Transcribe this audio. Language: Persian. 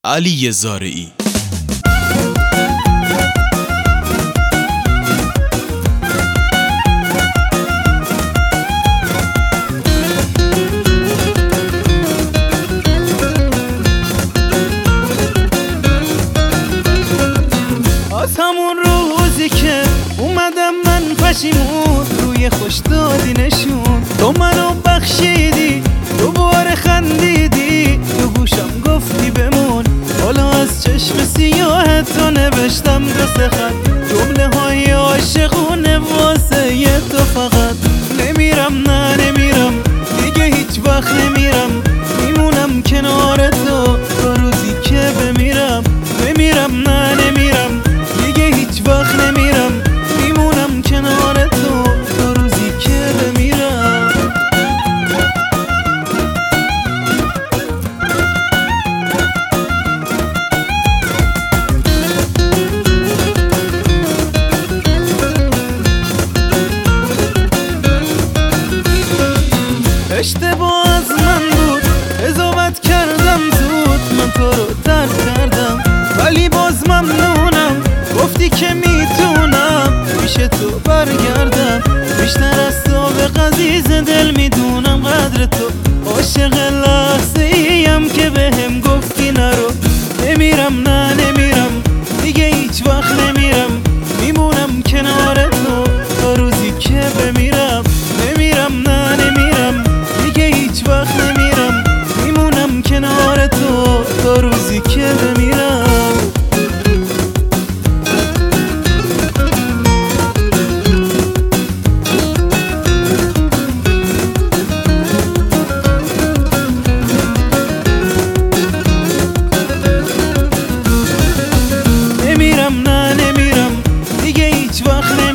علی زارعی. از همون روزی که اومدم من پشیمون، روی خوش دادی نشون، تو منو بخشیدی، دوباره خندیدی، تو گوشم گفتی بمون. حالا از چشم سیاهت تو نوشتم دو سه خط، جمله های عاشقونه واسه یه تو فقط. نمیرم نه نمیرم دیگه هیچ وقت نمیرم، میمونم کنار تو تا روزی که بمیرم. نمیرم نه نمیرم دیگه هیچ وقت نمیرم، میمونم کنار تو تا روزی که بمیرم. اشتباه از من بود، قضاوت کردم زود، من تو رو ترک کردم ولی باز ممنونم، گفتی که میتونم پیش تو برگردم. بیشتر از تو به عزیز دل میدونم قدر تو، عاشق لحظه ایم که بهم گفتی نرو. نمیرم نه نمیرم دیگه هیچ وقت نمیرم، میمونم کنار تو تا روزی که بمیرم. نمیرم نه نمیرم دیگه هیچ وقت نمیرم، میمونم کنار تو تا روزی که بمیرم. نمیرم نه نمیرم دیگه هیچ وقت نمیرم.